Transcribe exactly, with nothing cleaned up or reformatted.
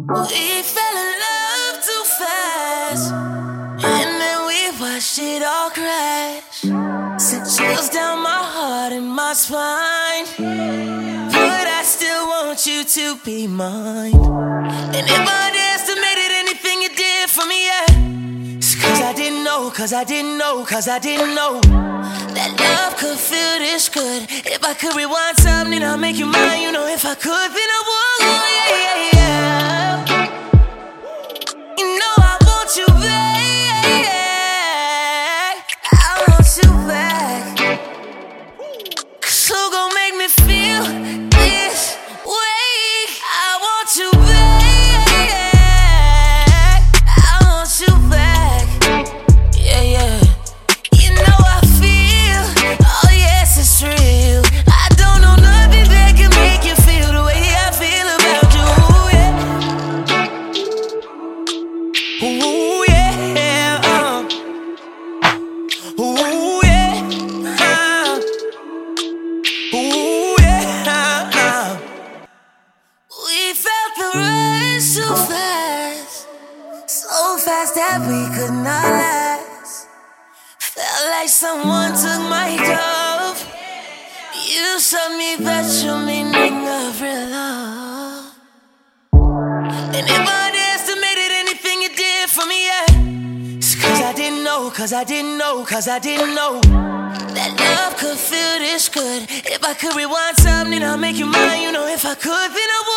We fell in love too fast, and then we watched it all crash. Sent chills down my heart and my spine, but I still want you to be mine. And if I underestimated anything you did for me, yeah, it's cause I didn't know, cause I didn't know, cause I didn't know that love could feel this good. If I could rewind time, then I'll make you mine. You know, if I could, then I would. Yeah, yeah, yeah. You know I want you back. I want you back. Cause who gon' make me feel this way? I want you back. I want you back. Yeah, yeah. You know I feel, oh yes, it's real. I don't know nothing that can make you feel the way I feel about you. Yeah. Ooh, yeah. Uh. Ooh, yeah. Uh. Ooh, yeah. Uh. We felt the rush too fast, so fast that we could not last. Felt like someone took my dove. You showed me that true meaning of real love. And if I underestimated anything you did for me, yeah, it's cause I didn't know, cause I didn't know, cause I didn't know that love could feel this good. If I could rewind time, then I'll make you mine. You know, if I could, then I would.